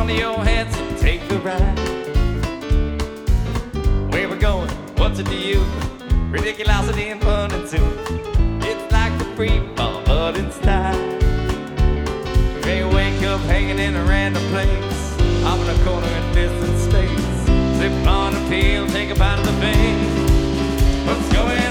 on to your head, so take the ride. Where we going? What's it to you? Ridiculosity and fun and too. It's like the free fall, but in style. You may wake up hanging in a random place, off in a corner in distant space. Slip on a pill, take a bite of the vein. What's going